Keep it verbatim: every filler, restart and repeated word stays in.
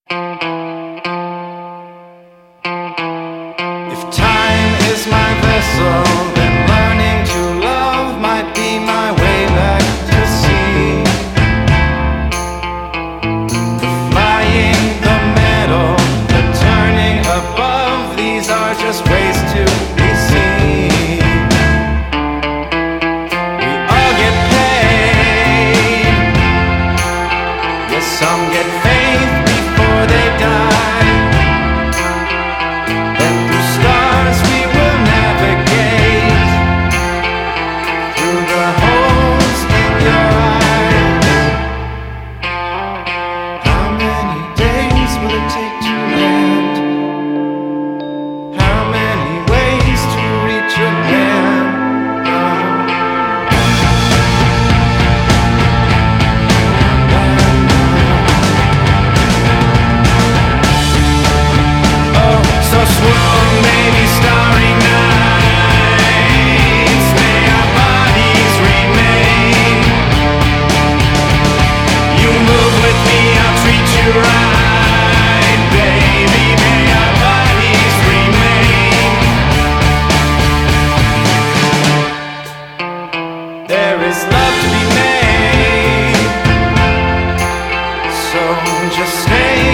If time is my vessel, then learning to love might be my way back to sea. The flying, the middle, the turning above, these are just ways to be seen. We all get paid. Yes, some get faith before they die. Then through stars we will navigate, through the holes in your eyes. How many days will it take to land? How many ways to reach your land? Oh, so swoon, baby, starry nights, may our bodies remain. You move with me, I'll treat you right, baby, may our bodies remain. There is love to be made, so just stay